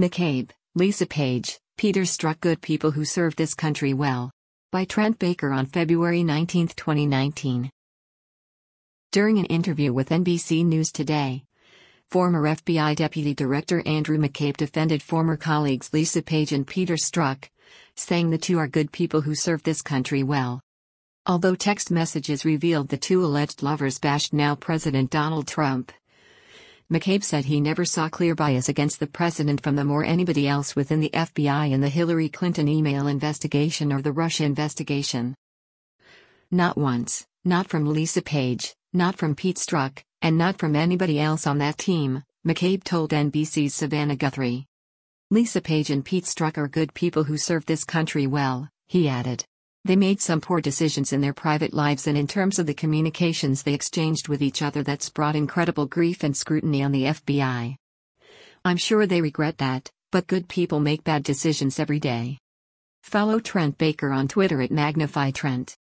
McCabe, Lisa Page, Peter Strzok. Good people who serve this country well. By Trent Baker on February 19, 2019. During an interview with NBC News Today, former FBI Deputy Director Andrew McCabe defended former colleagues Lisa Page and Peter Strzok, saying the two are good people who serve this country well. Although text messages revealed the two alleged lovers bashed now President Donald Trump, McCabe said he never saw clear bias against the president from them or anybody else within the FBI in the Hillary Clinton email investigation or the Russia investigation. Not once, not from Lisa Page, not from Pete Strzok, and not from anybody else on that team, McCabe told NBC's Savannah Guthrie. Lisa Page and Pete Strzok are good people who serve this country well, he added. They made some poor decisions in their private lives and in terms of the communications they exchanged with each other that's brought incredible grief and scrutiny on the FBI. I'm sure they regret that, but good people make bad decisions every day. Follow Trent Baker on Twitter at MagnifyTrent.